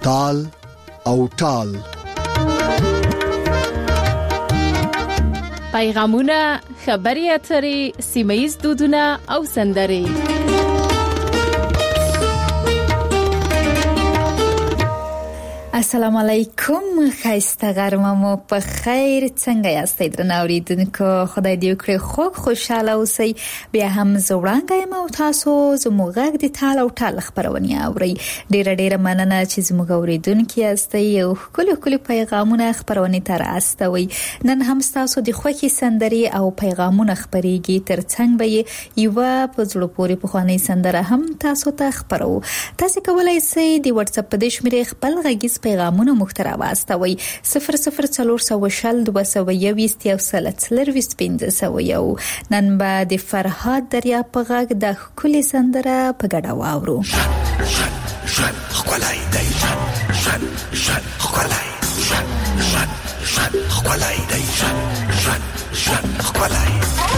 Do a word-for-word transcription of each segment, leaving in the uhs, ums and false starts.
تال او ټال. پیغامونه، خبري اترې، سیمه‌ییز دودونه او سندرې. السلام علیکم، خایسته غرمه مو په خیر. څنګه یاستئ درنو اوریدونکو؟ خدای دې وکړي خوږ خوشاله اوسئ. بیا هم زوړانګه یم او تاسو زموږ غږ د تال او ټال خبرونه اورئ. ډیره ډیره مننه چې زموږ اوریدونکو یاستئ او کله کله پیغامونه خبرونه تر استوي. نن هم تاسو د خوښي سندري او پیغامونه خبريږي، ترڅنګ به یو په زړه پورې په خواني سندره هم تاسو ته خبرو. تاسو کولای شئ د واتس اپ په دې شمیرې خپل غږیز پیغامونه مخترا واستوي صفر صفر څلور سوه شل دوه سوه یوویشت یو سل څلرویشت پنځه سوه یو. نن به د فرهاد دریا په غږ د ښکلې سندره په ګډه واورو. ژوند ژوند ژوند ښکلی دی، ژوند ژوند ژوند ښکلی، ژوند ژوند ژوند ښکلی دی، ژوند ژوند ژوند ښکلی.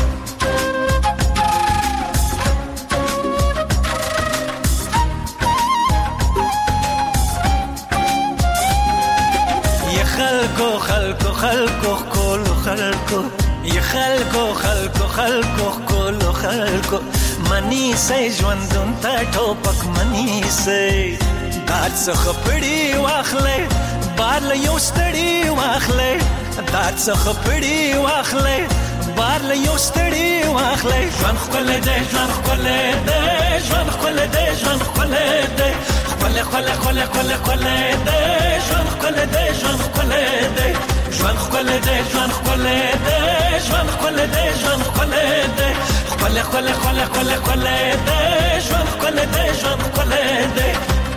خلکو خلکو خلکو خلکو خلکو ی خلکو خلکو خلکو خلکو خلکو منی سي ژوندون ته ټوپک منی سي دات څخه پړی واخلې بار له یو ستړی واخلې دات څخه پړی واخلې بار له یو ستړی واخلې ژوند خپل دې ژوند خپل دې ژوند خپل دې ژوند خپل دې خپل خپل خپل خپل خپل دې ژوند خپل دې ژوند خپل دې ژوند خپل دې ژوند خپل دې ژوند خپل دې ژوند خپل دې خپل خپل خپل خپل خپل دې ژوند خپل دې ژوند خپل دې.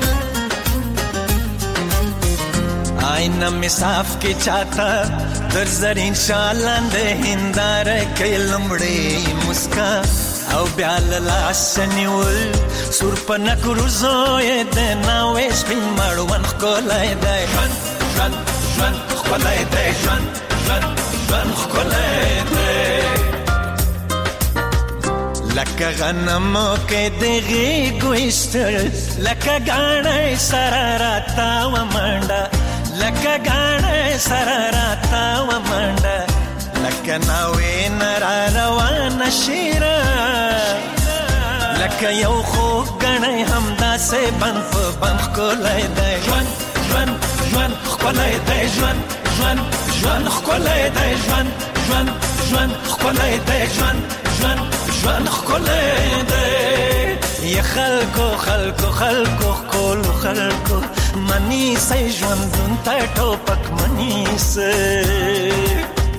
آئینه می صاف کی چاہتا در زرین شالاندے ہندار کئی لمڑی مسکا او بیال لاسنیول سور پنک روزوی دینا ویش پین مروان خکولای دے جوان جوان جوان خکولای دے جوان جوان جوان خکولای دے لکه غنمو که دیگی گوشتر لکه گانه سراراتا و منڈا لکه گانه سراراتا و منڈا لکه ناوی نرا روان شیرا لکه یو خوب گانه همدا سے بند پا بند خکولای دے جوان جوان جوان خکولای دے جوان جوان جوان خکولای دے جوان جوان جوان خکولای دے جوان جوان جوان خکولای دے. ی خلکو خلکو خلکو خلکو خلکو منی سي ژوندون ته ټوپک منی سي.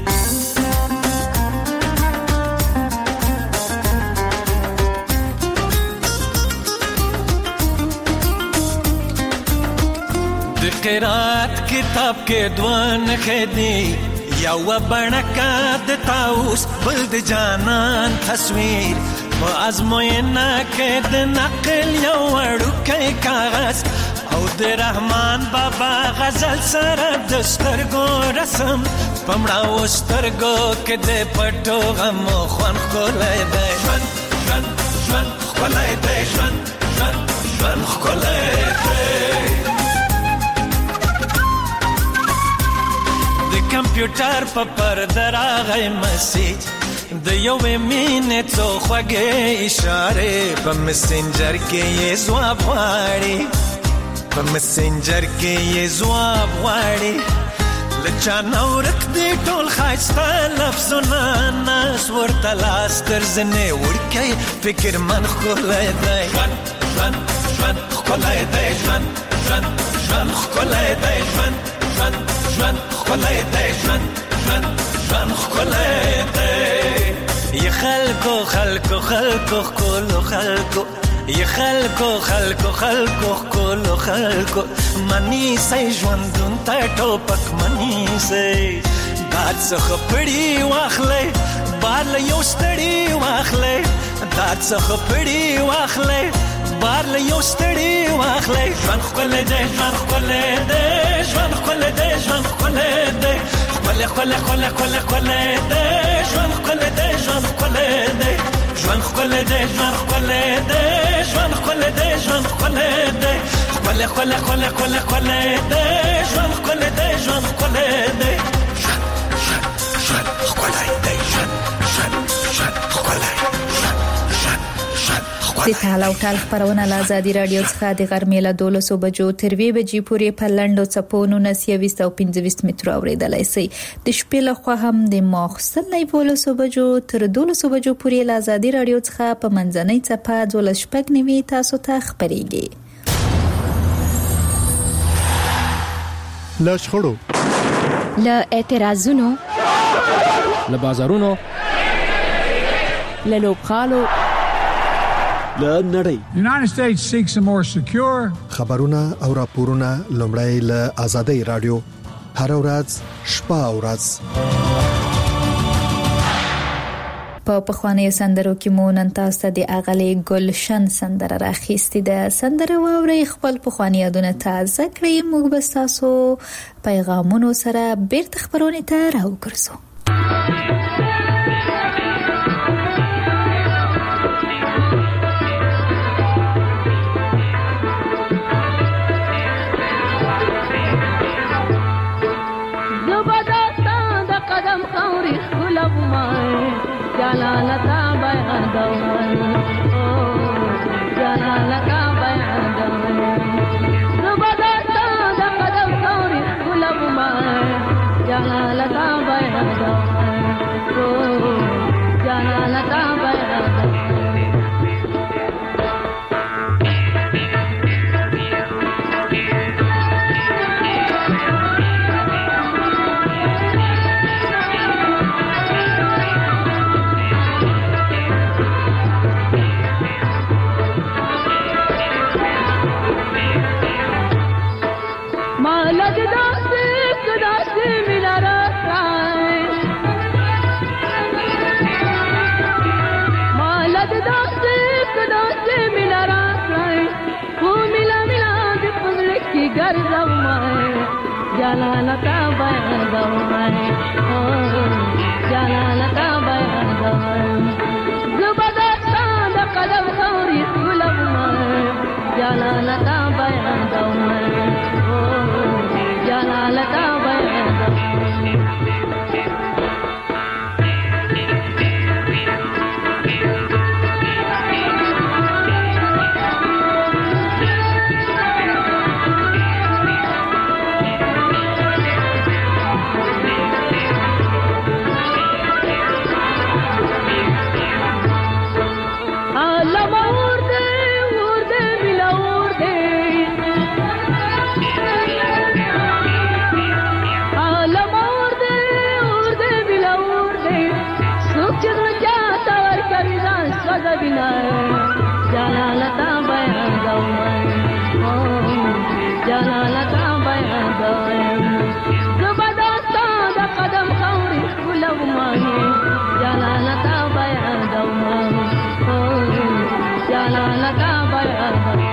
د قرات کتاب کې دوان خدي یو بڼکا د تاوس بل د جانان تصویر په ازموینه کې د نقل یو وړوکی کاغذ او د رحمان بابا غزل سره د سترګو رسم پمړاو سترګو کې د پټو غمو خوان ښکلی دی ژوند ژوند ژوند ښکلی دی ژوند ژوند ژوند ښکلی دی. د کمپیوټر په پرده راغی مسیج د یوې مینې څو خوږې اشارې په مسنجر کې یې ځواب غواړي په مسنجر کې یې ځواب غواړي له چا نه ورک دي ټول ښایسته لفظونه ناس ورته لاس تر زنې وړکی فکر من ښکلی دی ژوند ژوند ژوند ښکلی دی ژوند ژوند ژوند ښکلی دی ژوند ژوند ژوند ښکلی دی ژوند ژوند ژوند ښکلی دی. ی خلکو خلکو خلکو خلکو خلکو ی خلکو خلکو خلکو خلکو خلکو منی سي ژوندون ته ټوپک منی سي دات څخه پړی واخلې بار له یو ستړی واخلې دات څخه پړی واخلې بار له یو ستړی واخلې ژوند ښکلی دی ژوند ښکلی دی ژوند ښکلی دی ژوند ښکلی دی ښکلی ښکلی ښکلی ښکلی ښکلی دی ژوند ښکلی دی ژوند ښکلی دی ژوند ښکلی دی ژوند ښکلی دی ژوند ښکلی دی ژوند ښکلی دی خله خله خله خله خله ده ژوند خله ده ژوند خله ده ژوند ژوند ژوند خله ده ژوند ژوند ژوند خله د تعال او ټال خبرونه له ازادي رادیو څخه د غرمې له دولسو بجو تر وی بجې پورې په لنډو څپو نولس او پنځه مترو اوریدلای شئ. د شپې له خوا هم د ماخستن له دولسو بجو تر دولسو بجو پورې له ازادي رادیو څخه په منځنۍ څپه دولس شپږ نیوي تاسو ته خبرېږي. له شخړو، له اعتراضونو، له بازارونو، له لوبغالو، له نړۍ. United States seeks a more secure. خبرونه او راپورونه لومړی له ازادي رادیو هر ورځ شپه او ورځ. په پخوانیو سندرو کې مو نن تاسو ته د اغلې ګلشن سندره راخیستې ده. سندره واورئ، خپل پخوانی یادونه تازه کړئ. موږ به تاسو پیغامونو سره بیرته خبرونه ته راوګرځو. جلالتا بیان دوان او جلالتا بیان دوان زبادتا د قدم ثوري غلب ما جلالتا بیان دوان او جلالتا بیان دوان جلالتا بیان دوان او جلالتا بیان دوان زبادتا د قدم ثوري غلب ما جلالتا بیان دوان او جلالتا بیان دوان جلالتا بیان دوان او جلالتا بیان دوان زبادتا د قدم ثوري غلب ما جلالتا بیان دوان او جلالتا بیان دوان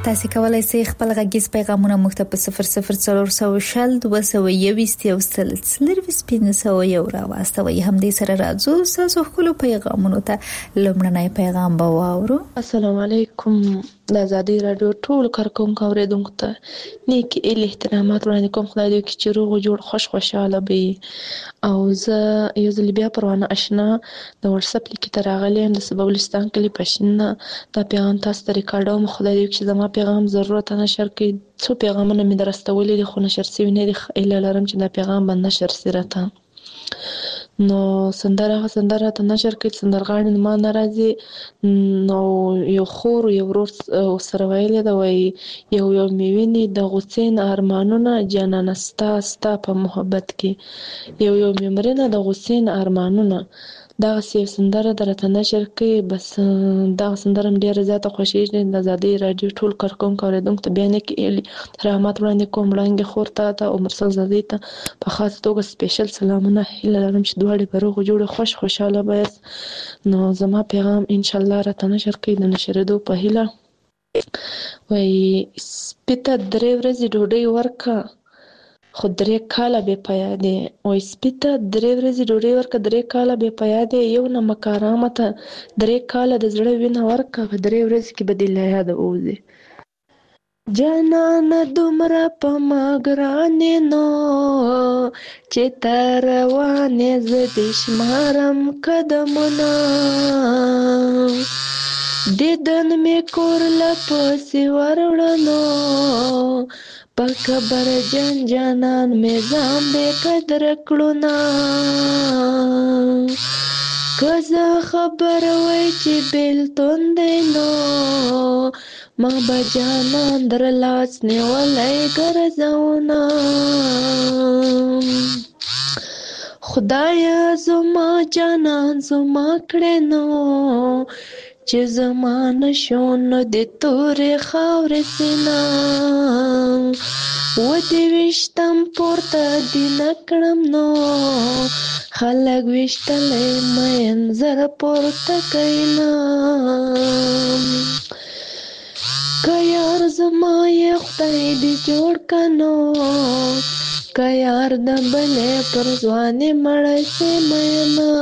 تاسو کولای شئ خپل غږیز پیغامونه موږ ته په صفر صفر څلور سوه شل دوه سوه یوویشت یو سل څلرویشت پنځه سوه یو راوستوئ. همدې سره راځو تاسو خپل پیغامونه ته لومړنی پیغام به واورو. السلام علیکم. د آزادۍ رادیو ټول کارکونکو اوریدونکو ته نیک ال احترامات وړاندې کوم. خدای دې وکړي چې روغ او جوړ خوش خوشاله وي. او زه یو ځل بیا پروانه آشنا د واتس اپ لیک ته راغلی یم د سبولستان کلی پښینه. دا پیغام تاسو ته ریکارډوم. خدای دې وکړي چې زما پیغام ضرورت نشر کړي. څو پیغامونه مې درستولې دي خو نشر شوي نه دي. ایله لرم چې دا پیغام باندې نشر شي راته. نو سندره سندره ته نشر کړي. سندرغاړي ما ناراضي نو یو خور یو ورور سره ویلې دا وای یو یو میویني د غوسین ارمانونه جانان ستا ستا په محبت کې یو یو میمرینه د غوسین ارمانونه. دا سی سندره درته نشر کړي. بس دا سندره ډیره زیاته خوشیږي. د آزادۍ رادیو ټول کارکونکو اوریدونکو ته بیان کې رحمت وړاندې کوم. وړاندې خور ته ته او مرسل زادې ته په خاص توګه سپیشل سلامونه. هیله لرم چې دواړه په روغ جوړ خوش خوشاله وي. نو زما پیغام ان شاء الله راته نشر کړي د نشریدو په هیله. وای سپیته درې ورځې ډوډۍ ورکا خو درې کاله بې پیا دی. وای سپیته درې ورځې ډوډۍ ورکا درې کاله بې پیا دی. یو نه مکارامه ته درې کاله د زړه وینه ورکا په درې ورځې کې به دې له یاده ووځي. جانان دومره په ما ګرانې نو چې ته روانې زه دې شمارم قدمونه. دیدن مې کور له پسې وروړنو په خبر جان جانان مې ځان بې قدره کړونه. که زه خبر وای چې بېلتون دی نو ما به جانان در لاس نیولی ګرځونه. خدایا زما جانان زما کړې نو چې زما نشو نو د تورې خاورې سینه. و دې ویشتم پورته دې نه کړم نو خلک ویشتلی مین زره پورته کوي نه. که یار زما یې خدای دې جوړ که نو که یار د بلې پر ځوانې مړی سي مینه.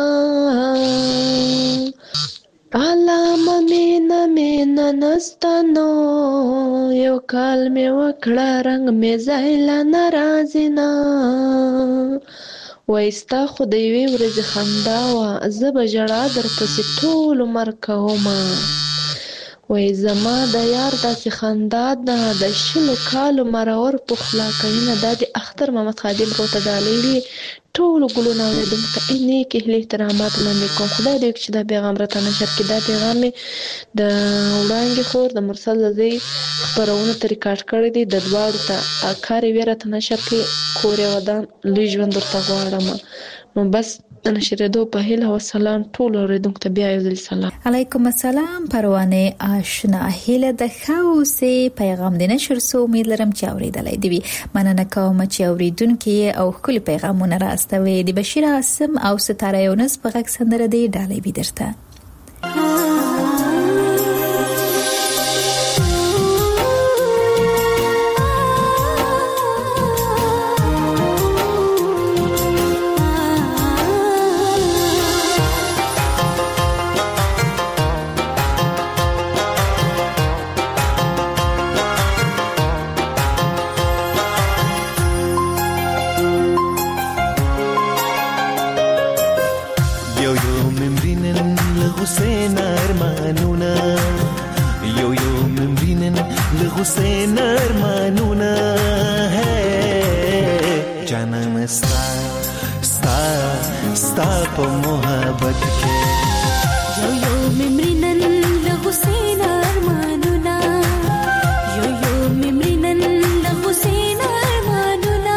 علامه مینه مینه نسته نو یو کال مې وکړه رنګ مې ځای له ناراضي نه. وای ستا خو د یوې ورځې خندا وه زه به ژړا درپسې ټول عمر کومه. وای زما د یار داسې خندا ده د شلو کالو مرور پخلا کوینه. دا د اختر محمد خادم روته ډالۍ ټولو ګلونه اوریدونکو ته نیک احترامات وړاندې کوم. خدای دې وکړي چې دا پیغام راته نشر کړي. دا پیغام مې د وړانګې خور د مرسل زادې خپرونو ته ریکارډ کړی دی. د دواړو ته کار یې راته نشر کړي. کور یې ودان لوی ژوند ورته غواړم. نو بس د نشریدو په هیله او سلام ټول اوریدونکو ته بیا یو ځل سلام. علیکم السلام پروانه آشنا. هیله د خاوسه پیغام د نشر سو امید لرم چې اوریدلای دی. مننه کوم چې اوریدونکو او خپل پیغامونه راستوي. د بشیر عاصم او ستاره یونس په غږ سندره دی ډالۍ بیدرته. حسین ارمانونه ہے جانم ستا ستا ستا په محبت کې یو یو ممرینن له حسین ارمانونه یو یو ممرینن له حسین ارمانونه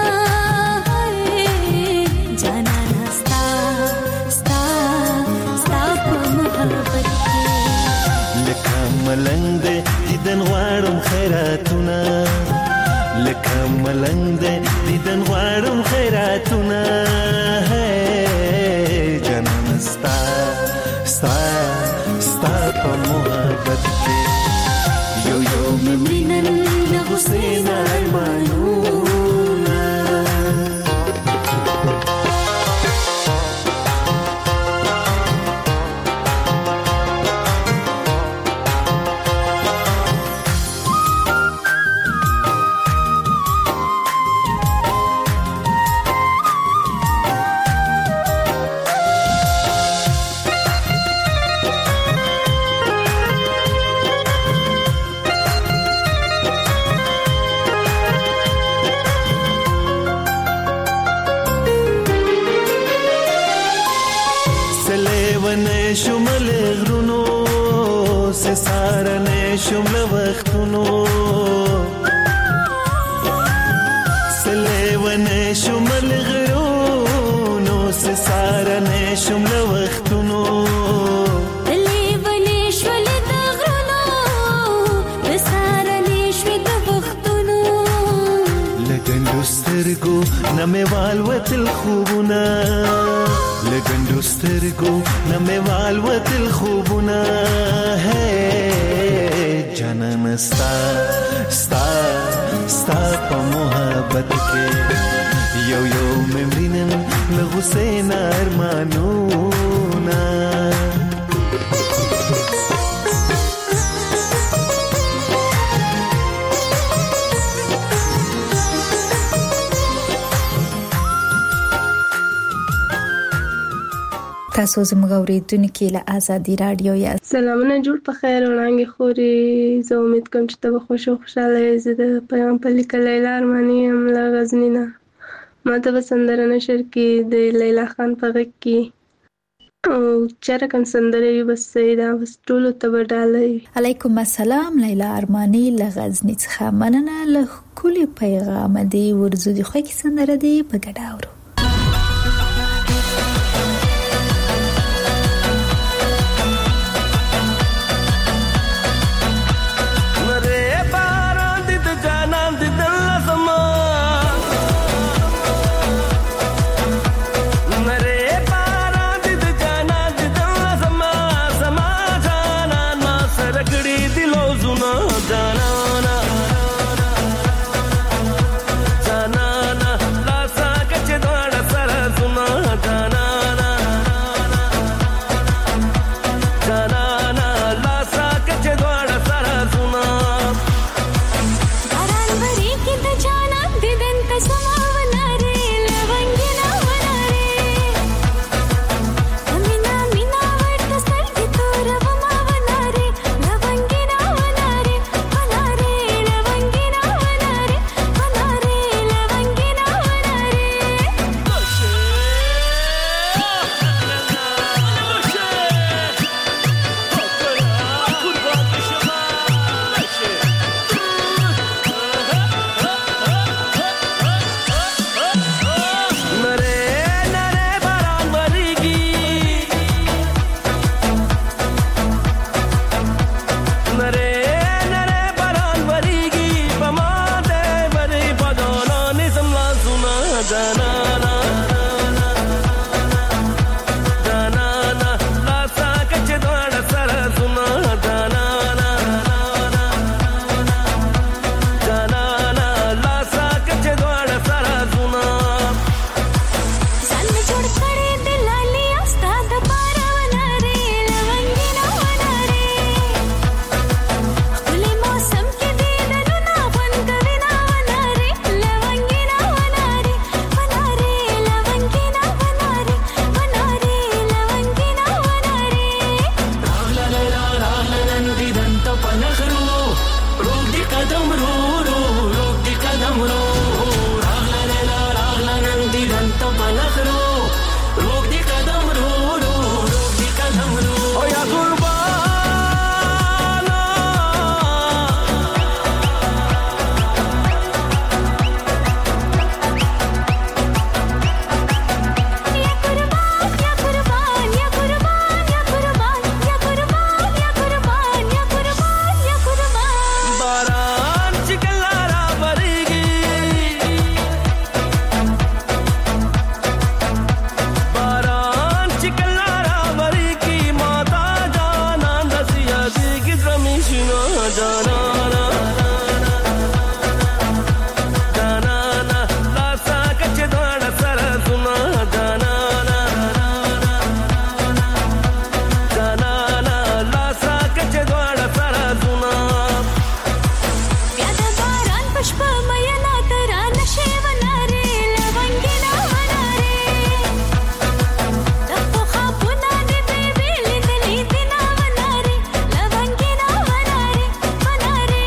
جانان ستا ستا ستا په محبت کې لکه ملنګ دې دیدن غواړم خیراتونه لکه ملنګ دې دیدن غواړم خیراتونه جانان ستا ستا ستا په محبت کې یو یو ممرینه से सारने शुमल वक्तुनो सलेवने शुमल غرونو से सारने शुमल वक्तुनो लेवने شول د غرونو د سارنې شو د وختونو لګندو سترګو نمې والوتل خوبونه لګندو سترګو نمې والوتل خوبونه ہے جنن ستا ستا ستا په محبت کې یو یو ممرینن لغسین ارمانونا تاسو زموږ اوریدونکو له آزادي رادیو یا سلامونه جوړ په خیر وړاندې خوري زه امید کوم چې تاسو خوشو خوشاله یاست د پیغام په لیکل لیلا ارمانی هم له غزنینا ما ته سندره نشر کې د لیلا خان په غږ کې او چېرې کوم سندره یو بس سیدا بس ټول ته وډالې علیکم السلام لیلا ارمانی له غزنی څخه مننه له کلی پیغام دی ورزو دی خو کې سندره دی په ګډه اورو Banare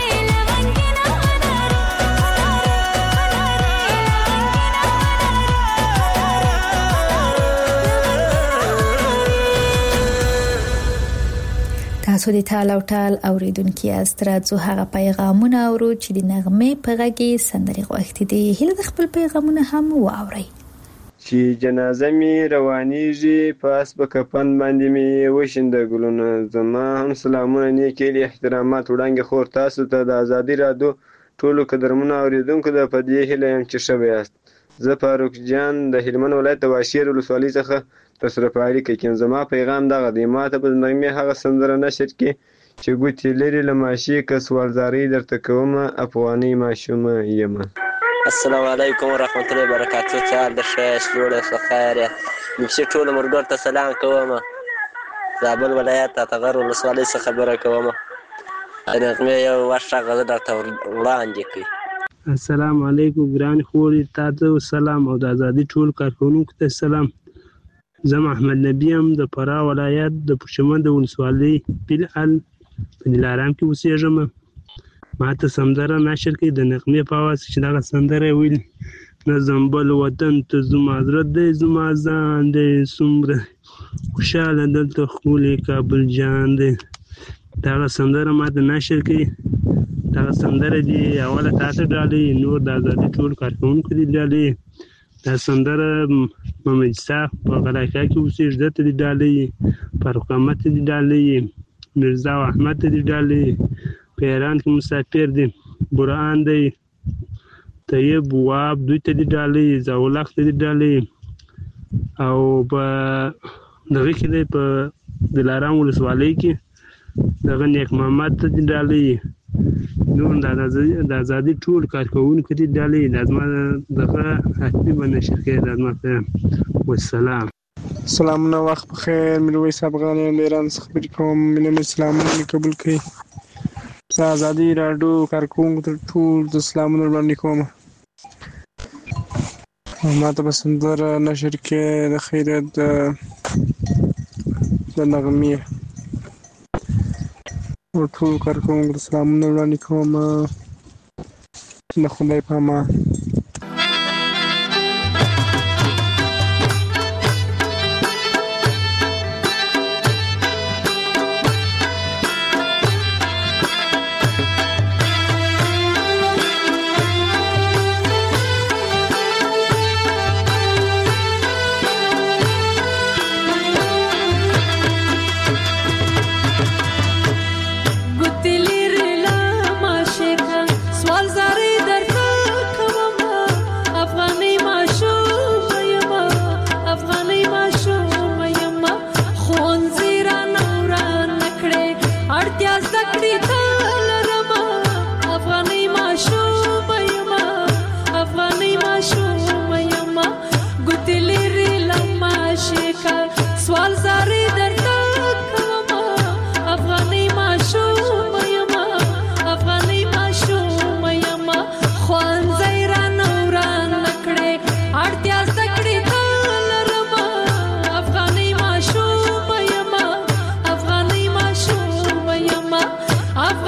تاسو د تال او ټال اوریدونکو یاست. راځو هغه پیغامونه اورو چې د نغمې په غږ کې سندرې غوښتي دي. هیله د خپل پیغامونه هم واورئ. چې جنازه می روانیږي پاس په کفن باندې می وشنده ګلونه. زما هم سلامونه نیکې له احترامات وړاندې خور تاسو ته د ازادي رادیو ټولو قدرمنو اوریدونکو د پدې هیله یم چې ښه یاست. زه فاروق جان د هلمند ولایت د واشیر ولسوالۍ څخه تاسو په اړیکه کې زما پیغام دغه دی. ماته په نغمې هغه سندره نشر کې چې ګوتې لري له ماشي که سوالزاري درته کومه افغاني ماشومه یمه. السلام علیکم ورحمت الله وبرکاتو. چال د ښه جوړه څه خیر مې ټول مرګور ته سلام کوم. زابل ولایت اتغر ولسوالۍ څخه خبره کوم. نغمې یو ورشه غزه درته وړاندې کړي. السلام علیکم ګران خوري تاسو سلام او د ازادي ټول کارکونکو ته سلام. زه محمد نبی ام د فراه ولایت د پښمن د ولسوالۍ بلال په دلارام کې اوسېږم. ما ته سندره نشر کړي د نغمې په اواز چې دغه سندره ویل نظم بل وطن ته زما زړه دی زما ځان دی څومره خوشحاله دلته ښکلی کابل جان دی. دغه سندره ما ته نشر کړي. دغه سندره دی اوله تاسو ډالۍ نور د ازادي ټول کارکونکو دی ډالۍ. دا سندره محمد صاحب په غلاکا کې اوسېږي دته دی ډالۍ. فاروق احمد دی ډالۍ. مرزا احمد دی ډالۍ. په ایران کې مسافر دی. برهان دی. طیب واب دوی ته دی ډالۍ. زاولخ ته دی ډالۍ. او په دغه کې دی په دلارام ولسوالۍ کې دغه نیک محمد ته دی ډالۍ. نور د ازادي ټول کارکونکو دي ډالۍ. لازمه دغه حتمي بنشر کې لازمه والسلام. سلامونه وخت بخیر. میرویس افغان له ایران څخه خبرې کوم. مینه سلامونه قبول کړئ. زه ازادي رادیو کارکونکو ته ټول د سلامونه وړاندې کوم. ما ته په سندره نشر کې د خیرت د نغمې ټول کارکونکو ته سلامونه وړاندې کوم. د خدای په امان. I've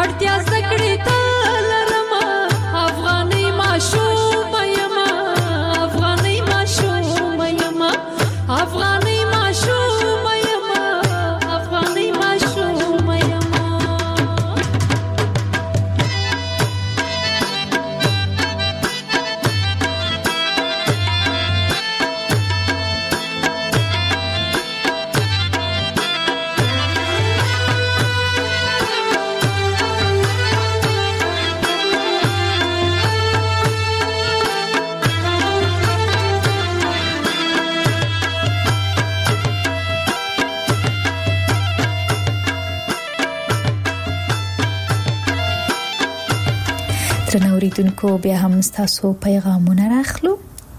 وړتیا زکړې تلرما افغاني ماشوم یما افغاني ماشوم یما افغاني ماشوم یما افغاني ماشوم یما ترنوریدونکو بیا هم تاسو پیغامونه راخلو.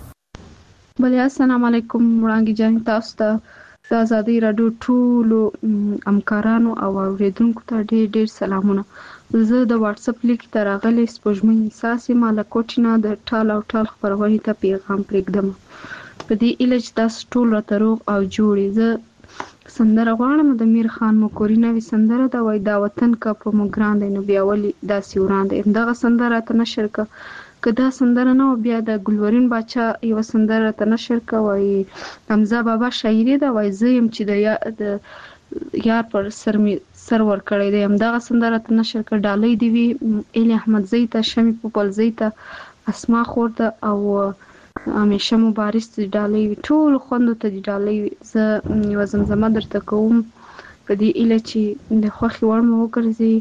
بله السلام علیکم وړاندې جان تاسو ته د آزادۍ راډیو ټولو همکارانو او اوریدونکو ته ډېر ډېر سلامونه. زه د واتس اپ لیک ته راغلی سپوږمۍ احساس یم له کوټینه د ټال او ټال خپرونې ته پیغام پرېږدم په دې هیله چې تاسو ټول راته روغ او جوړ یې. زه سندره غواړم د میر خان مکوري نوې سندره ده وایي دا وطن که په موږ ګران دی نو بیا ولې داسې وران دی. همدغه سندره راته نشر که که دا سندره نه وه بیا د ګلورین باچا یوه سندره راته نشر که وایي حمزه بابا شاعري ده وایي زه یم چې د د یار پر سر مې سر ورکړی دی. همدغه سندره راته نشر که. ډالۍ دې وي ایلي احمدزۍ ته شمې پوپلزۍ ته اسما خور ته او همیشه مبارز ته ډالۍ وي ټولو خوندو ته دې ډالۍ وي. زه یوه زمزمه درته کوم په دې هیله چې د خوښې وړ مو وګرځي.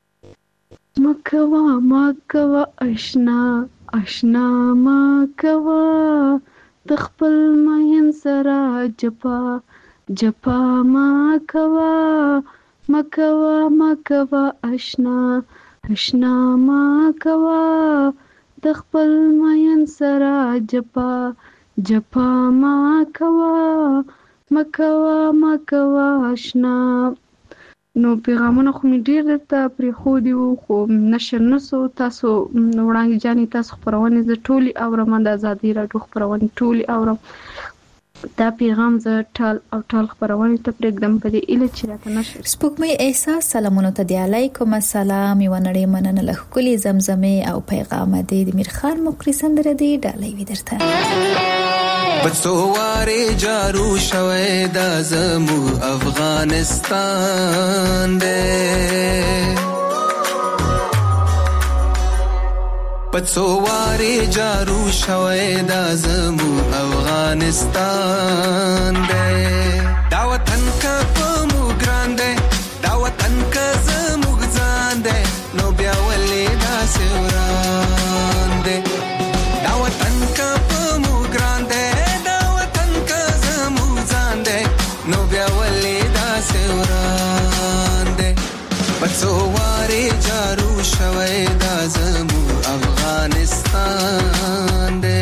مه کوه مه کوه اشنا اشنا مه کوه د خپل مین سره جپا جپا مه کوه مه کوه مه کوه اشنا اشنا مه کوه د خپل مین سره جپا جپا ما کوه ما کوه ما کوه اشنا. نو پیغامونه خو مې ډېر درته پرېښودي وو خو نشر نه سو. تاسو وړاندې جانې تاسو خپرونې زه ټولې اورم د ازادۍ راډیو خپرونې ټولې اورم. دا پیغام زه ټال او ټال خپرونې ته پرېږدم په دې هیله چې راته نشر. سپوږمۍ احساس سلامونو ته دی علیکم السلام. یوه نړۍ مننه له ښکلې زمزمې او پیغامه دی د میر خان مکري سندره دی ډالۍ وي درته. بڅو وارې جارو شوی دا زموږ افغانستان دی پڅو وارې جارو شوی دا زموږ افغانستان دی دا وطن که په موږ ګران دی دا وطن که زموږ ځان دی نو بیا ولې داسې وران دی دا وطن که په موږ ګران دی نو بیا ولې داسې وران دی پڅو وارې جارو شوی دا زموږ افغانستان دی.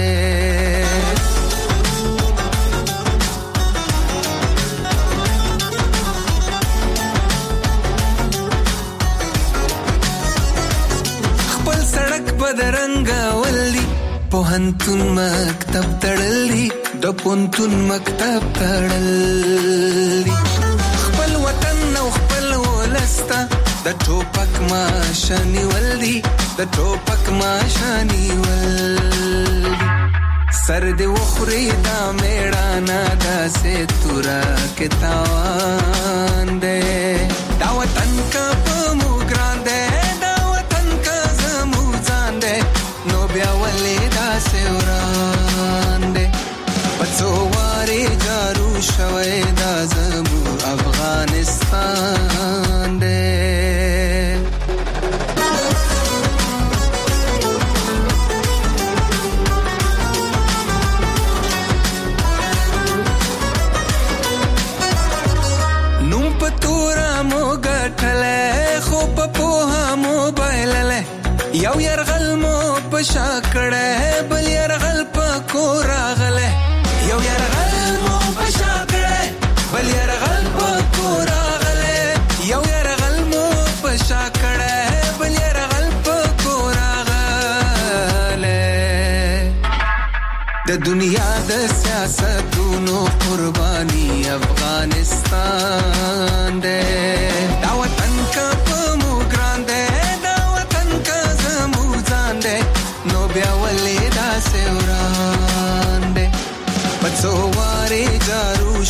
خپل سړک بدرنګه ولي پوهنتون مکتب تړلی د پونتون مکتب تړلی خپل وطن او خپل ولستا د ټوپک ماشانی ولدي د ټوپک ماشانی ولدي سر دې وخوري دا میړانا داسې تورا کې تاوان دی دا وطن کا په موږ ګران دی دا وطن کا زموږ ځان دی نو بیا ولې داسې وران دی پڅو وارې جارو شوی دا زموږ افغانستان دی. نوم په توره مو ګټلی خو په پوهه مو بایللی یو یرغل مو په شا کړی بل یرغل په کور راغلی یو یرغل مو په شا کړی بل یرغل په کور راغلی یو یرغل مو په شا کړی بل یرغل په کور راغلی د دنیا د سیاستونو قرباني افغانستان دی دا وطن که په موږ ګران دی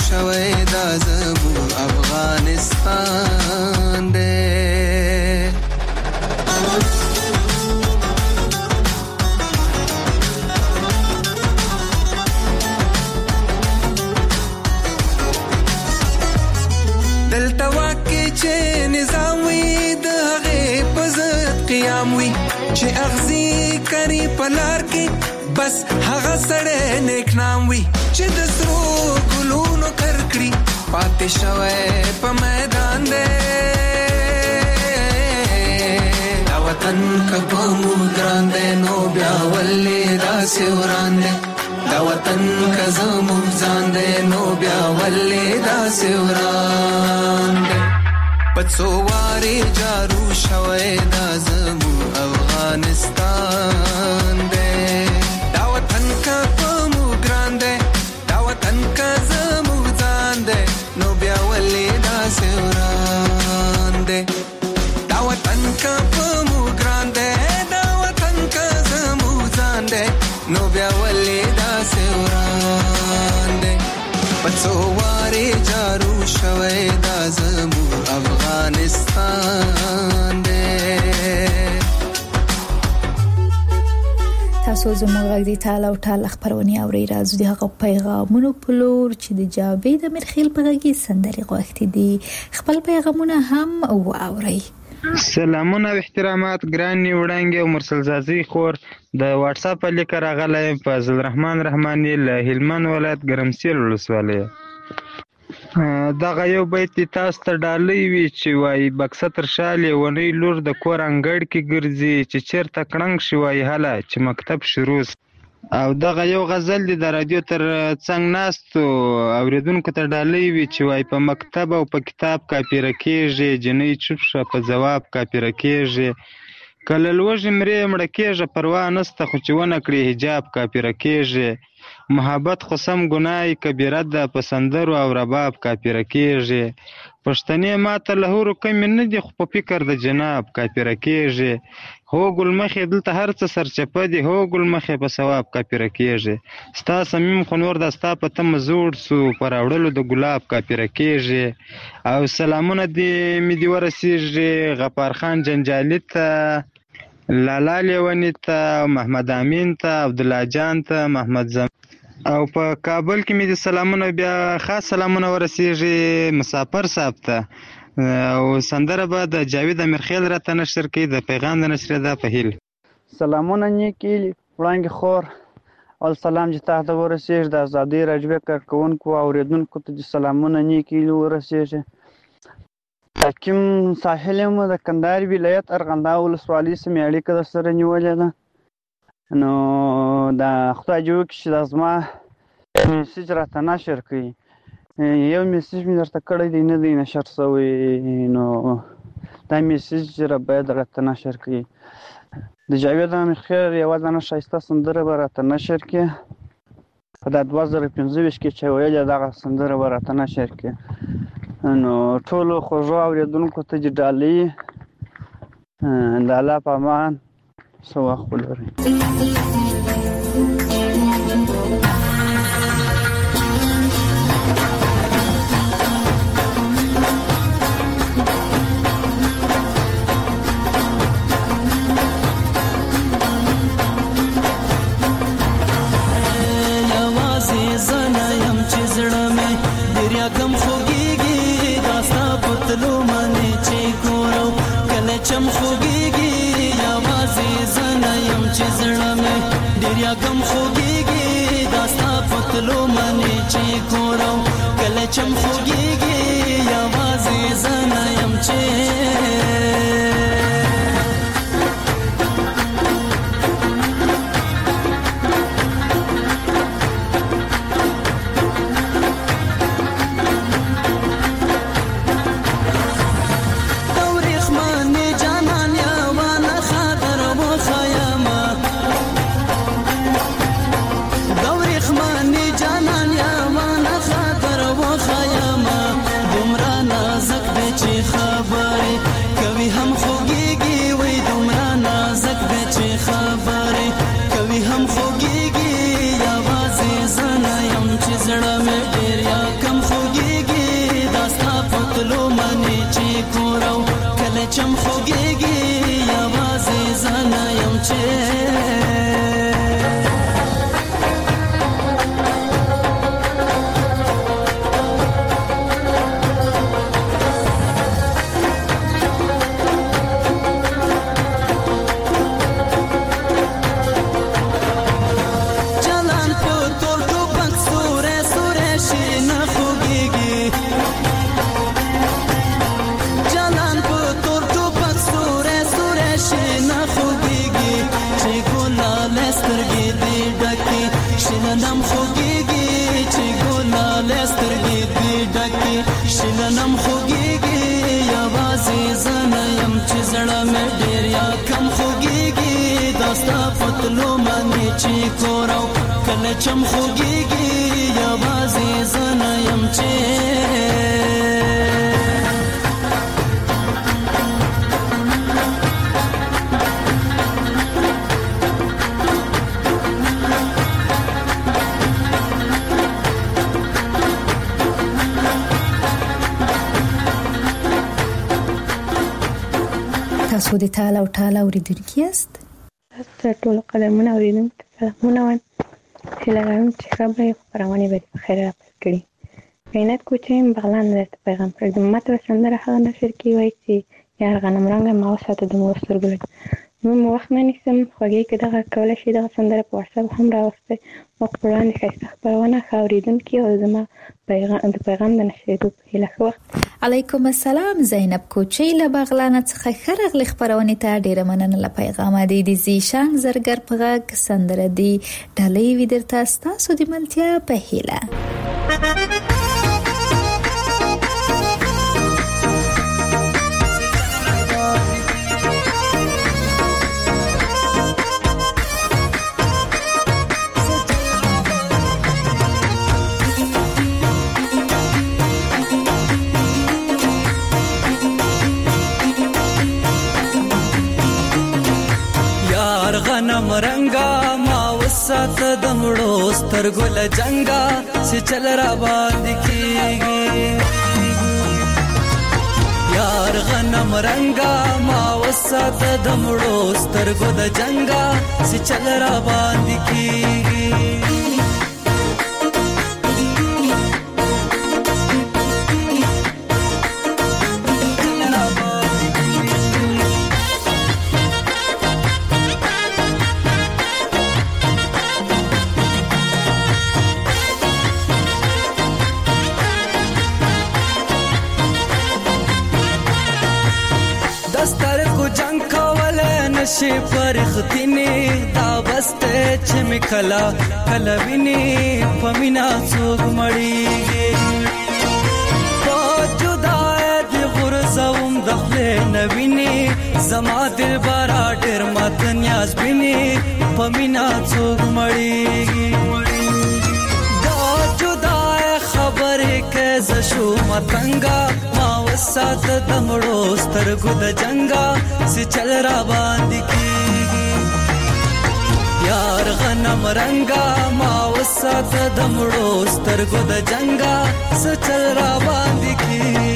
شوی دا زموږ افغانستان دی. دلته واکې چې نظام وي د هغې په ضد قیام وي چې اغزي کري په لار کې بس هغه سړی نیک نام وي چې د سرو ګلونو کرکړي پاتې شوی په میدان دی. دا وطن که په موږ ګران دی نو بیا ولې داسې وران دی. دا وطن که زموږ ځان دی نو بیا ولې داسې وران دی. په څو وارې جارو شوی دا زموږ افغانستان دی. دا وطن که په موږ ګران دی دا وطن که زموږ ځان دی نو بیا ولې داسې وران دی. دا وطن که په موږ ګران دی دا وطن که زموږ ځان دی نو بیا ولې داسې وران دی. په څو وارې جارو شوی دا زموږ افغانستان دی. تاسو زموږ غږ د ټال او ټال خبرونه اورئ. راځو د هغه پیغامونو په لور چې د جاوید امیرخیل په غږ سندري غوښتي دي خپل پیغامونه هم واورئ. سلامونه او احترامات ګراني وړانګې او مرسل زازي خور د واتس اپ لیک راغلی فضل الرحمن رحماني له هلمند ولایت ګرمسیر ولسوالۍ. دغه یو بیت تاسو ته ډالۍ وي چې وایي بکسه تر شالې ونی لور د کور انګړ کې ګرځي چې چیرته کړنګ شي وایي هله چې مکتب شروع. او دغه یو غزل دی د رادیو تر څنګ ناستو اوریدونکو ته ډالۍ وي چې وایي په مکتب او په کتاب کاپیره کېږي جنۍ چوپ شه په ځواب کاپیره کېږي کله لوږې مرې مړه کېږه پروا نسته خو چې ونه کړې حجاب کاپیره کېږي محبت خو سم ګناه کبیره ده په سندرو او رباب کاپیره کېږي پښتنې ماته له هورو کمې نه دي خو په فکر د جناب کاپیره کېږي هو ګل مخې دلته هر څه سرچپه دي هو ګل مخې په ثواب کاپیره کېږي ستا صمیم خو نور دا ستا په تمه زوړ سو په راوړلو د ګلاب کاپیره کېږي. او سلامونه دې مې دې ورسېږي غفار خان جنجالي ته لالا لیوني ته محمد امین ته عبدالله جان ته محمد زم او په کابل کې مې د سلامونه بیا خاص سلامونه ورسېږي مسافر صاحب ته او سندره به د جاوید امیرخیل راته نشر کوي د پیغام د نشر ده په هیل. سلامونه نیکي وړانګې خور او سلام چې تاسو ته ورسېږي د ازادۍ راډیو کارکوونکو او اوریدونکو ته د سلامونه نیکي ورسېږي. حکیم ساحل یم د کندهار ولایت ارغنداو ولسوالۍ سمې اړیکه درسره نیولې ده. نو دا خدای جوړ کړي چې دا زما میسج راته نشر کړي. یو میسج مې درته کړی دی نه دی نشر شوی نو دا میسج را باید راته نشر کړي. د جاوید امیرخیل یوه دانه ښایسته سندره به راته نشر کړي په دا دوه زره پنځه ویشت کې چې ویلې دغه سندره به راته نشر کړي. نو ټولو خوږو اورېدونکو ته دې ډالۍ د الله په امان څه وخت ولرئ. چم خوږیږي یوازې زه نه یم چې زړه مې ډېر یاګم خوږیږي دا ستا په تلو منې چې ګورم کله چم خوږیږي یوازې زه نه یم چې هم شینه خوږیږي چې ګلاله سترګې دې ډکې شینه نم خوږیږي چې ګلاله سترګې دې ډکې شینه نم خوږیږي یوازې زه نه یم چې زړه مې ډېر یا کم خوږیږي دا ستا پتلو باندې چې کور او کله چم خوږیږي یوازې زه نه یم چې تاسو د ټال او ټال اوریدونکي یاست؟ تاسو ټول قدمونه اوریدونکي سلامونه وایم چې لرم چې خبرې خبرونه به په خیر راپېل کړي عینت کوچیم بغلان درته پیغام پرېږدم ماته به سندره هغه نشر کې وایي چې یار غنم رنګه ما وساته د مور سترګو لږ نو مو وخت نه نیسم خوږې که دغه کولی شي دغه سندره په وټساپ هم راوستئ موږ په وړاندې ښایسته خپرونه ښه اورېدونکي او زما د پیغام د نشرېدو په هیله ښه وخت. علیکم السلام. زینب کوچی له بغلان څخه ښه راغلې خپرونې ته ډېره مننه له پیغامه دی د زیشان زرګر په غږ سندره دی ډالۍ وي درته ستاسو د ملتیا په هیله. غنم رنگا ما وسات دمړو سترګو له جنگا چې چل را باندې کیږي یار غنم رنگا ما وسات دمړو سترګو د جنگا چې چل را باندې کیږي شي پرختینه دا بسته چې مکلا کلا ویني پمینا څوک مړیږي په جدای د غرزوم دخله نویني زما دل بارا ډېر مات نیاز بیني پمینا څوک مړیږي دا جدای خبره کې زشو متنګا ما وسات دمړو سترګو د جنگا سي چل را باندې کیږي یار غنم رنگا ما وسات دمړو سترګو د جنگا سي چل را باندې کیږي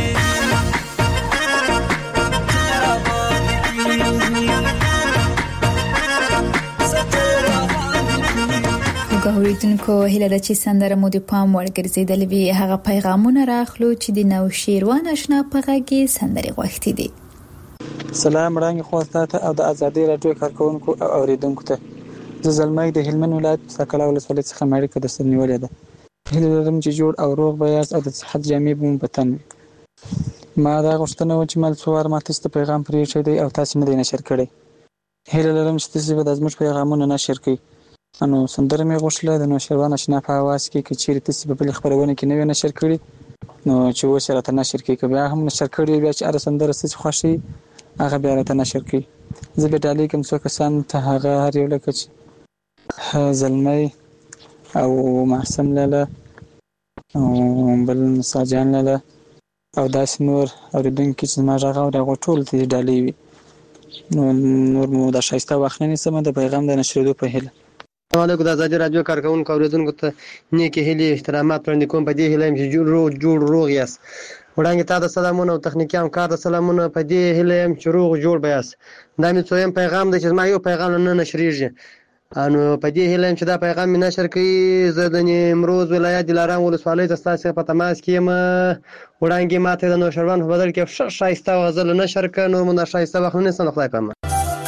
اوریدونکو هیله ده چې سندره مو د پام وړ ګرځېدلې وي. هغه پیغامونه راخلو چې د نو شیروان آشنا په غږ کې سندرې غوښتي دي. سلام وړاندې خو تاسو او د ازادي راډیو کارکونکو او اوریدونکو ته زه زلمۍ د هلمند ولایت سکله ولسوالۍ څخه مړی کده سنولې ده. هیله لرم چې جوړ او روغ به یاست او د صحت جامې به مو بتن. ما دا غوښتنه و چې مل څوار ما تاسو ته پیغام پرې دی او تاسو نه دی نشر کړی. هیله لرم چې تاسو به د زموږ پیغامونه نشر کړئ. انو سندره مې غوښله د نو شیروان آشنا په आवाज کې چې چیرې تاسو په بل خبرونه کې نه نشر کړی نو چې و سره ته نشر کړئ. که بیا هم نشر کړی بیا چې اره سندره څه خوښي هغه بیا راته نشر کړئ. زه به ډالۍ کوم څو کسان ته هغه هر یو لکه چې زلمۍ او معصم لاله او بل مساجان لاله او داسې نور اوریدونکي چې زما غږ اوري هغه ټول ته ډالۍ وي. نو نور مو د ښایسته وخت نه نیسم د پیغام د نشرېدو په هیله. السلام علیکم د ازادي راډیو کارکونکو اوریدونکو ته نیکې هیلې احترامات وړاندې کوم. په دې هیله یم چې جوړ جوړ روغ یاست. وړاندې تا د سلامونه او تخنیکي همکار د سلامونه. په دې هیله یم چې روغ جوړ به یاست. دا مې څویم پیغام دی چې زما یو پیغام نه نشریږي. انو په دې هیله یم چې دا پیغام مې نشر کړي. زه د نیمروز ولایت دلارام ولسوالۍ ته ستاسو په تماس کې یم. وړاندې ماته د نوشروان په بدل کې ښه ښایسته غزل نشر کړ. نور مو د ښایسته وخت نه سم خدای پامه.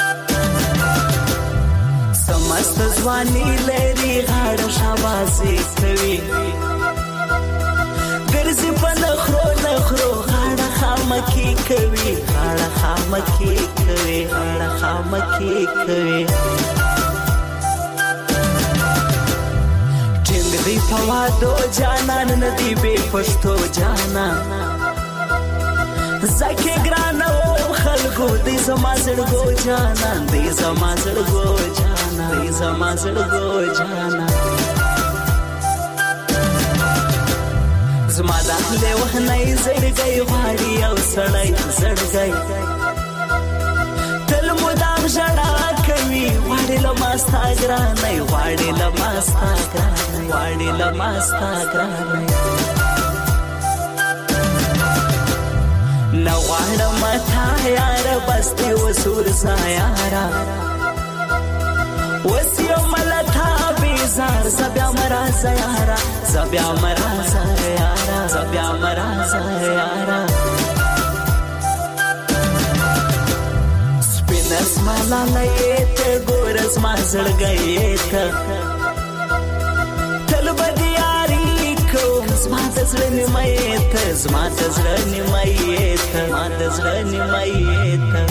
سمست ځواني لري غاړه شاباسي کوي ګرځي په لخرو لخرو غاړه خامکی کوي غاړه خامکی کوي خامکی کوي ټینګ دی په وادو جانان ندی بې پښتو جانان زکه ګران او خلکو دی زما زړګو جانان دی زما زړګو جانان دی زما زړګو جانان زما د له وهنۍ زړګي غواړي او سړی زړګي تل مدام ژړا کوي غواړي له ما ستا ګرانۍ غواړي له ما ستا ګرانۍ غواړي له ما ستا ګرانۍ نه غواړم تا یاره بس دې وسور سا یاره اوس یو ملتا بیزار زبیا مرازه یاره زبیا مرازه یاره زبیا مرازه یاره سپین اسمالا لیت ګورز ما زړګی ته تل بدیاری کوم زما د زړه نیمه ته زما د زړه نیمه ته زما د زړه نیمه ته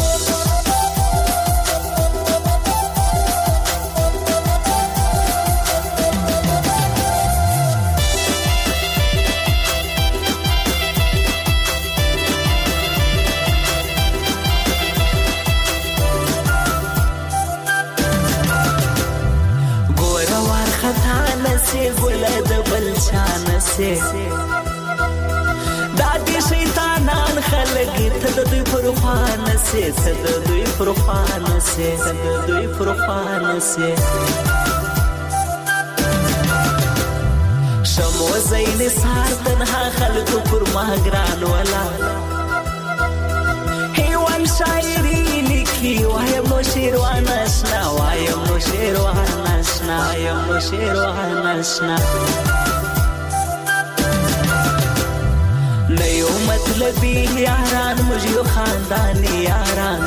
ګله د بل چان سي دا دي شیطانان خلک ته د دوی پر خوان سي ته د دوی پر خوان سي ته د دوی پر خوان سي شمو زین سار تنها خلک پر ما ګران ولا هیوان شاعری لیکي وایم نو شیروان آشنا وایم نو شیروان آشنا وایم نو شیروان آشنا نیو مطلبی یاران مجھیو خاندانی یاران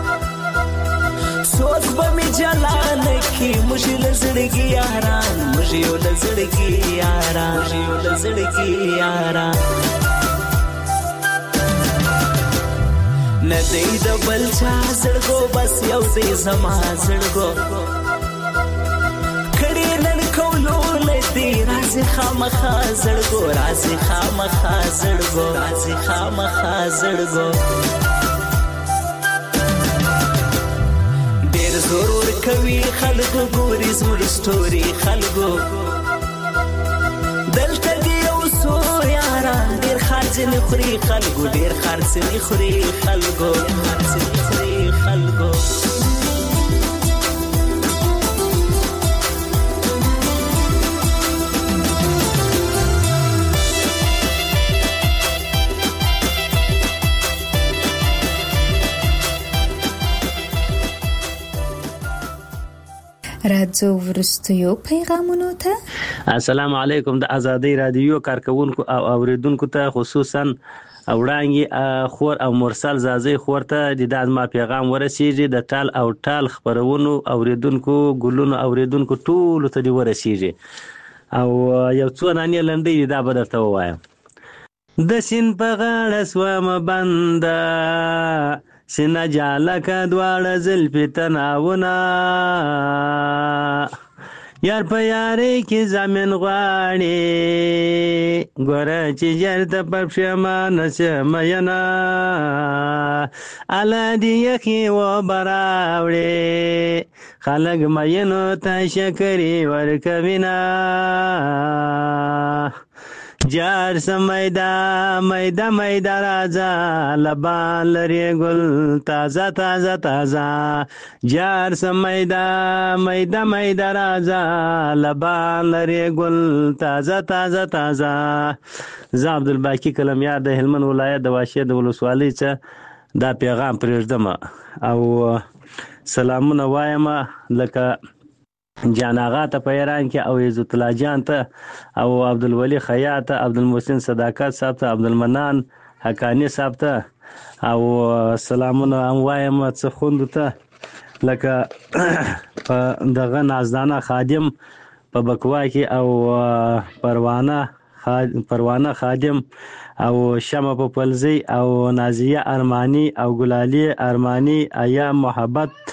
سوک بمی جلان کی مجھے لزڑگی یاران مجھیو لزڑگی یاران مجھیو لزڑگی یاران ندی د بل چا زړګو بس یو دی زما زړګو کړي نن کولو لدی راځي خامخا زړګو راځي خامخا زړګو راځي خامخا زړګو ډېر ضرور کوي خلکو ګوري زموږ سټوري خلکو دلته دی اوسو یاران ډېر خرڅ نه خوري خلکو ډېر خرڅ نه خوري خلکو خرڅ نه خوري خلکو راځو ورستیو پیغامونو ته. السلام علیکم. د ازادي رادیو کارکونکو او اوریدونکو ته خصوصا وړاندې خور او مرسل زازي خور ته د دازما پیغام ورسیږي د ټال او ټال خبرونو اوریدونکو ګلونو اوریدونکو ټول ته دی ورسیږي او یو څو نانې لنډې دا به درته ووایم. د سین په غاړه سومه بنده سینه جالکه دواړه زلفې تناونه یار په یارۍ کې زامن غواړي ګوره چې ژر ته په پښېمانه شمه ینه اله دې یخې اوبه راوړې خلک مینو ته شکرې ورکوینه جار سمیدا میدا میدا راځه لبان لري ګل تازه تازه تازه جار سمیدا میدا میدا راځه لبان لري ګل تازه تازه تازه. زه عبدالباقي کلمیار د هلمند ولایت د واشې د ولسوالۍ څخه دا پیغام پرېږدم او سلامونه وایم لکه جان آغا ته په ایران کې او عزت الله جان ته او عبدالولي خیاط ته عبدالمحسن صداقت صاحب ته عبدالمنان حقانی صاحب ته او سلامونه هم وایم څه خوندو ته لکه په دغه نازدانه خادم په بکوا کې او پروانه پروانه خادم او شمع په پلزی او نازیه ارمانی او ګلالی ارمانی ایا محبت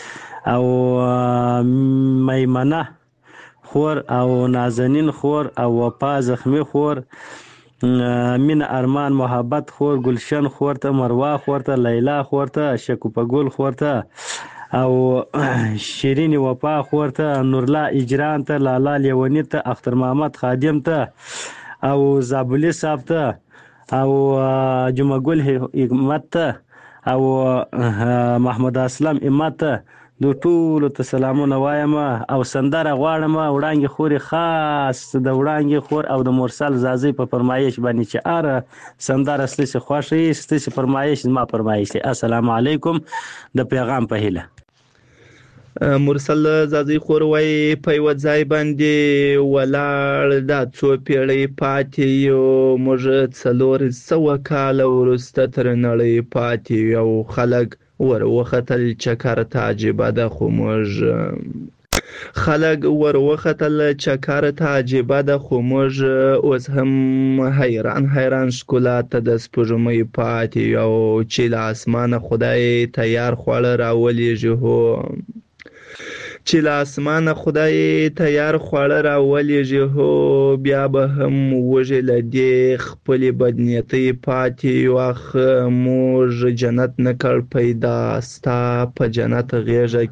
او میمنه خور او نازنین خور او وفا زخمی خور مین ارمان محبت خور گلشن خور ته مروه خور ته لیلا خور ته شکوفه ګل خور ته او شیرین وفا خور ته نورلا اجران ته لالا لیونی ته اختر محمد خادم ته او زابلی صاحب ته او جمعه ګل حکمت ته او محمد اسلام امت ته د ټولو ته سلامونه وایم او سندره غواړم وړانګې خوري خاص د وړانګې خور او د مرسل زازي په فرمایش باندې چې اره سندره ستاسو خوښي ستاسو فرمایش ما فرمایش السلام علیکم د پیغام په هیله مرسل زازي خور وای په یو ځای باندې ولاړ دا څو پیړۍ پاتې یو موږ څلور سوه کاله وروسته تر نړۍ پاتې یو خلک ور وختل چکر ته عجیبه ده خو موږ خلک ور وختل چکر ته عجیبه ده خو موږ اوس هم حیران حیران ښکلا ته د سپوږمۍ پاتې یو چې له اسمانه خدای تیار خواړه راولیږي هو چې له اسمانه خدای تیار خواړه راولیږي هو بیا به هم وږې له دې خپلې بدنیتۍ پاتې یو اخ موږ جنت نه کړ پیدا ستا په جنت غېږه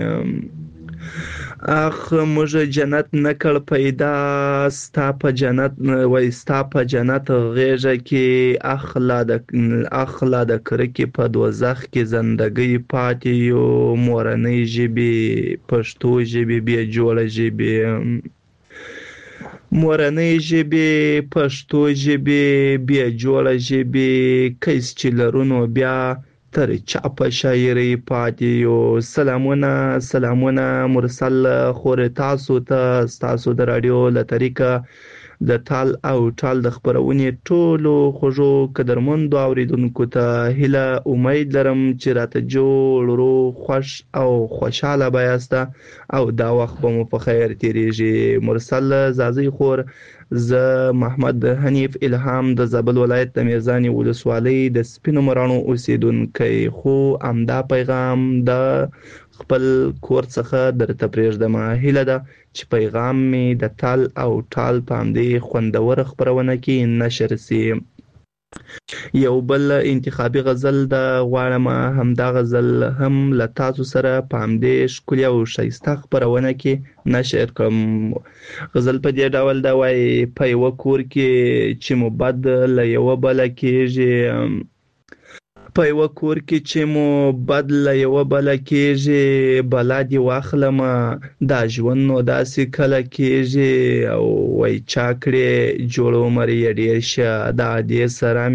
کې اخ موږ جنت نه کړ پیدا ستا په جنت وای ستا په جنت غېږه کې اخلا د اخلا د کرکې په دوزخ کې زندګۍ پاتې یو مورنۍ ژبې پښتو ژبې بیا جوړه ژبې مورنۍ ژبې پښتو ژبې بیا جوړه ژبې کیس چې لرونو بیا تر چاپه شاعرۍ پاتې یو سلامونه سلامونه مرسل خور تاسو ته تاسو د رادیو له طریقه د تال او ټال د خبرونې ټولو خوږو قدرمندو اوریدونکو ته هیله امید لرم چې راته جوړ روغ خوش او خوشحاله به یاست او دا وخت به مو په خیر تیریږي مرسل زازي خور زه محمد حنیف الهام د زابل ولایت د میزانی ولسوالۍ د سپینو مراڼو اوسیدونکی خو امدا پیغام د خپل کور څخه درته پرېږدم هیله ده چې پیغام می د تال او ټال په همدې خوندور خپرونه کې نشر سي یو بل انتخابي غزل د غواړم همدا غزل هم له تاسو سره په همدې ښکلې او ښایسته خپرونه کې نشر کړم غزل په دې ډول دا وایي په یوه کور کې چې مو بد له یوه بله کېږي په یوه کور کې چې مو بد له یوه بله کېږي بلا دې واخلمه دا ژوند نو داسې کله کېږي او وایي چا کړې جوړ عمر یې ډېر شه دا دې سره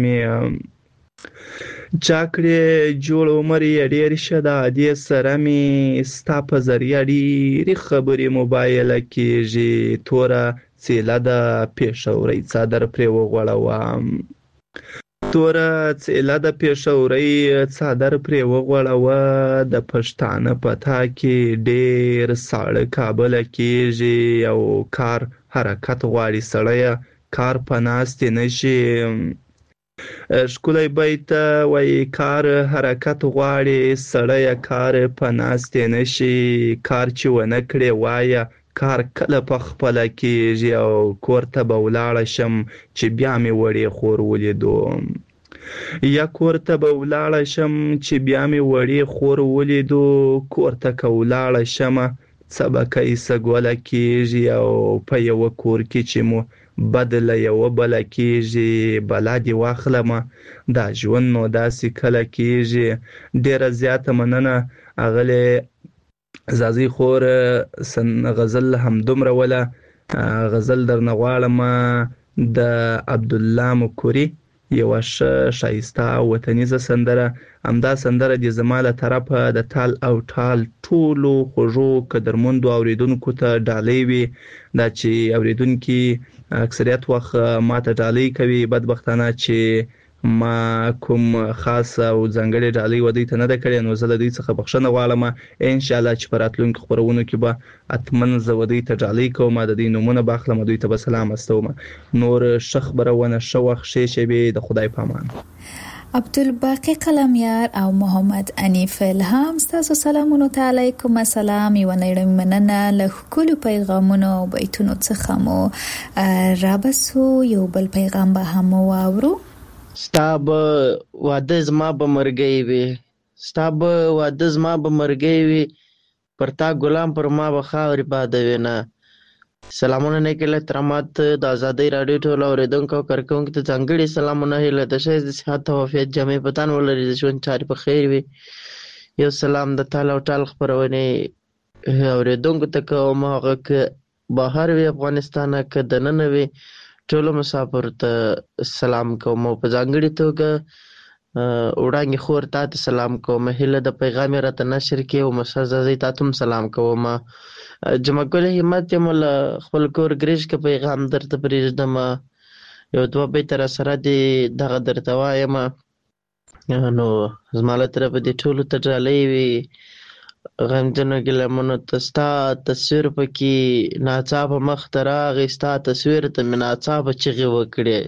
مې چا کړې جوړ عمر یې ډېر شه دا دې سره مې ستا په ذریعه ډېرې خبرې موبایله کېږي توره څیله ده پېښورۍ څادر پرې وغوړوم توره څیله د پېښورۍ څادر پرې وغوړوه د پښتانه په تا کې ډېر ساړه کابله کېږي او کار حرکت غواړي سړیه کار په ناستې نه شي ښکلی بیت وایي کار حرکت غواړي سړیه کار په ناستې نه شي کار چې ونه کړې وایه کار کله په خپله کېږي او کور ته به ولاړه شم چې بیا مې وړې خور ولیدو یا کور ته به ولاړه شم چې بیا مې وړې خور ولیدو کور ته که ولاړه شمه څه به کیسه ګوله کېږي او په یوه کور کې چې مو بد له یوه بله کېږي بلا دې واخلمه دا ژوند نو داسې کله کېږي ډېره زیاته مننه اغلې زازي خور غزل همدومره وله غزل درنه غواړم د عبدالله مکوري یوه ښه ښایسته وطنیزه سندره همدا سندره دې زما له طرفه د تال او ټال ټولو خوږو قدرمندو اوریدونکو ته ډالۍ وي دا چې اوریدونکي اکثریت وخت ماته ډالۍ کوي بدبختانه چې ما کوم خاص او ځانګړې ډالۍ ودوی ته نه ده کړې نو زه له دوی څخه بخښنه غواړم انشاءالله چې په راتلونکو خپرونو کې به حتمن زه ودوی ته ډالۍ کوم د دوی نومونه به اخلم دوی ته به سلام استوم نور ښه خپرونه ښه وخت ښې شېبې د خدای په امان عبدالباقی قلمیار او محمد انیف الهام ستاسو سلامونو ته علیکم السلام. یو نړۍ مننه له ښکلو پیغامونو او بیتونو څخه مو رابسو. یو بل پیغام به هم واورو. ستا به واده زما به مرګی وي، ستا به واده زما به مرګی وي، پر تا ګلان پر ما به خاورې بادوي نه. سلامونه نیک احترامات د ازادۍ راډیو ټولو اورېدونکو او کارکوونکو ته ځانګړي سلامونه هیله د ښایست د صحت او عافیت جامې په تن ولري، د ژوند چارې په خیر وي. یو سلام د تال او ټال خپرونې اورېدونکو ته کوم، هغه که بهر وي افغانستان که دننه وي ټولو مسافرو ته سلام کوم او په ځانګړې توګه وړانګې خور تا ته سلام کوم. هیله د پیغام یې راته نشر کړې او مسعزازۍ تا ته هم سلام کوم. جمعه ګل همت یم له خپل کور ګریش که پیغام درته پرېږدم، یو دوه بیته راسره دي دغه درته وایم. نو زما له طرفه دې ټولو ته ډالۍ وي غمجنو ګیلمونو ته. ستا تصویر پکې ناڅاپه مخ ته راغی، ستا تصویر ته مې ناڅاپه چغې وکړې.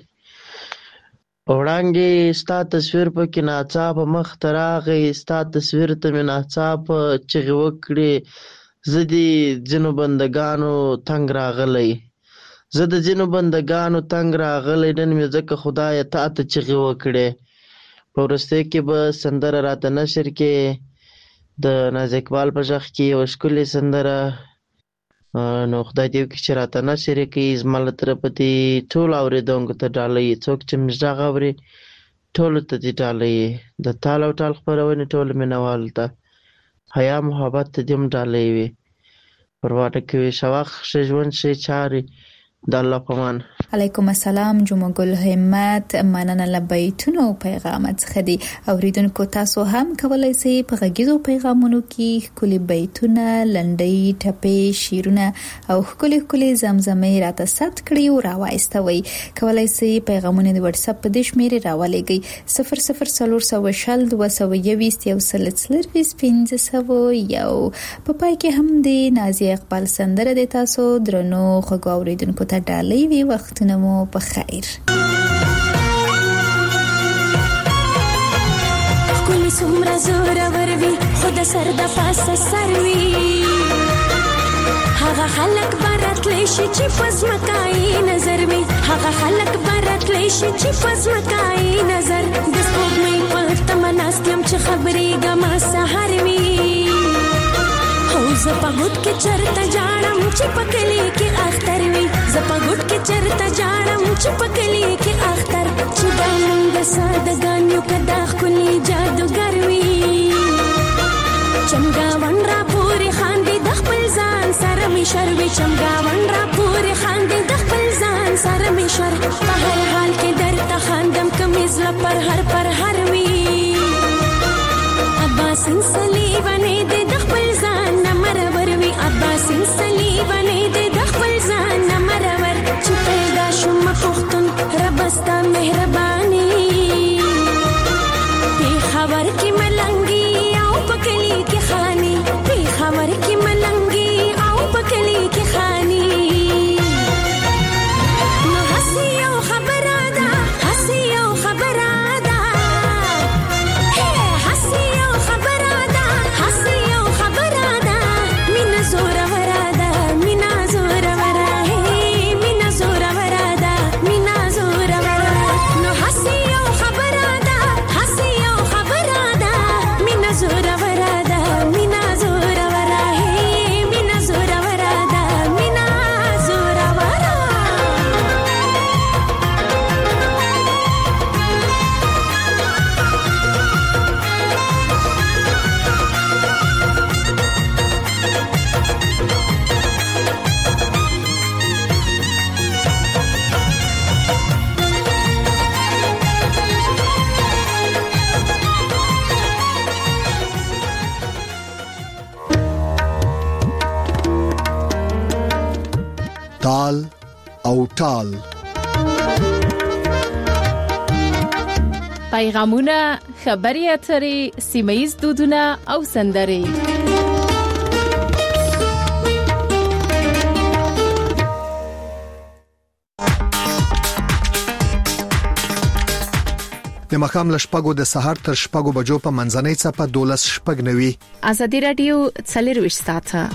وړانګې ستا تصویر پکې ناڅاپه مخ ته راغی، ستا تصویر ته مې ناڅاپه چغې وکړې. زه د ځینو بندګانو تنګ راغلی، زه د ځینو بندګانو تنګ راغلی، نن مې ځکه خدایه تا ته چغې وکړې. په وروستۍ کې به سندره راته نشر کې د ناز اقبال په غږ کې یوه ښکلې سندره، نو خدای دې وکړي چې راته نشر یې کړي. زما له طرفه دې ټولو اورېدونکو ته ډالۍ، څوک چې مې غږ اوري ټولو ته دې ډالۍ، د تال او ټال خپرونې ټولو مینهوالو ته حیا محبت ته دې هم ډالۍ وي. پروا نه کوي، ښه وخت ښه ژوند ښې چارې د الله په امان. علیکم السلام. جمعه ګل همت مننه له بیتونو او پیغامات څخه دي. اوریدونکو تاسو هم کولای شئ په غږیزو پیغامونو کې ښکلي بیتونه، لنډۍ، ټپې، شعرونه او ښکلي ښکلي زمزمې راته ثبت کړئ او راوایستوئ. کولای شئ پیغامونه د واتس اپ په دې شمېرې راولېږئ صفر صفر څلور سوه شل دوه سوه یویشت یو سل څلرویشت پنځه سوه یو. په پای کې هم د نازیه اقبال سندره د تاسو درنو خوږو اوریدونکو ته ډالۍ وي. وختونه مو په خیر. ښکلي څومره زورور وي خو د سر د پاسه سر وي، هغه خلک به راتلی شي چې په ځمکایي نظر وي، هغه خلک به راتلی شي چې په ځمکایي نظر. د سپوږمۍ په تمه ناست یم چې خبرېږم سهار وي، او زه په ګوټ کې چرته جاړم چې په کلي کې اختر وي، زه په ګوټ کې چرته جاړم چې په کلي کې اختر. چې دا موږ سادهګان یو که دا ښکلي جادوګر وي، چمګاون را پورې خاندي د خپل ځان سره مې شر وي، چمګاون را پورې خاندي د خپل ځان سره مې شر. په هر حال کې درته خاندم که مې زړه پر هر پر هر وي، عباسین صلیبانې دې د خپل ځان نه مرور وي، عباسین صلیبانې دې د خپل ځان نه مرور. چې پیدا شوم پښتون رب ستا مهرباني، پېښور کې ملنګي او په کلي کې خاني، پېښور کې ملنګي او په کلي کې خاني. نو هسې یو خبره ده، هسې یو خبره ده، هسې یو خبره ده، هسې یو خبره ده، مینه زوروره ده، مینه زوروره، مینه زوروره ده، مینه زوروره. نو هسې یو خبره ده، هسې یو خبره ده، مینه زوروره ده، مینه زوروره، مینه زوروره ده، مینه زوروره. تال او ټال پیغامونه، خبري اترې، سیمه‌ییز دودونه او سندرې. د ماښام له شپږو د سهار تر شپږو بجو په منځنۍ څپه دولس شپږ نوي. ازادي رادیو څلرویشت ساعته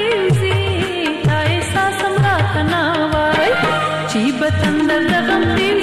She but under the